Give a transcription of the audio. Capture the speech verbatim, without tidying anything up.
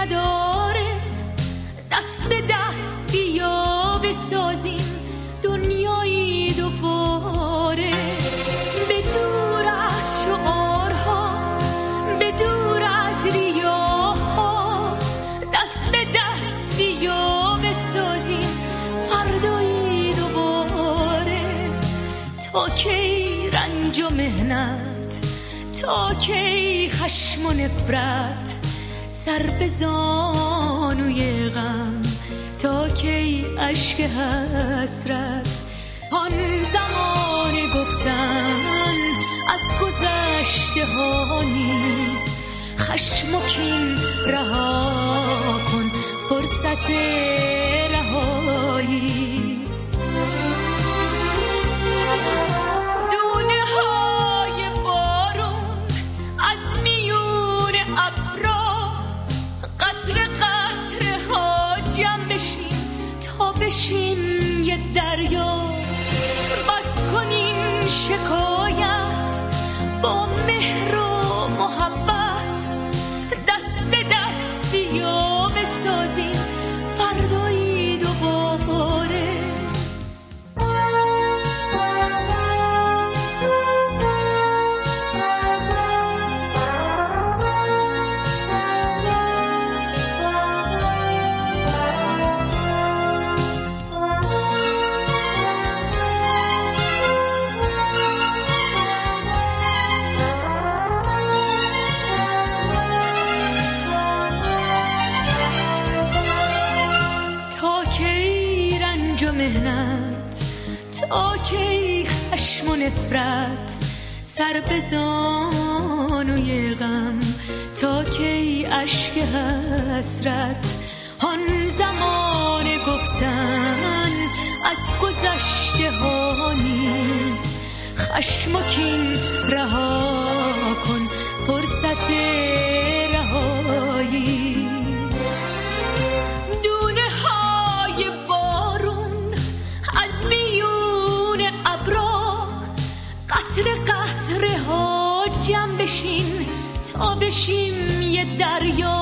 نداره، دست به دست بیا بسازیم دنیایی دوباره. به دور از شعارها، به دور از ریاها، دست به دست بیا بسازیم فردایی دوباره. تا کی رنج و مهنت، تا کی خشم و نفرت، سر به زانوی غم، تا کی اشک حسرت. آن زمان گفتن از گذشته ها نیست، خشم و کین رها کن، فرصت رهایی. بشیم یه دریا، بس کنین شکایت با مهر و محبت، دست به دست بیا بسازیم فردایی دوباره. تا کی خشم و نفرت، سر به زانوی غم، تا کی اشک حسرت. آن زمان گفتن از گذشته ها نیست، خشم و کین رها کن، فرصت رهایی. قطره قطره ها جمع بشین تا بشیم یه دریا،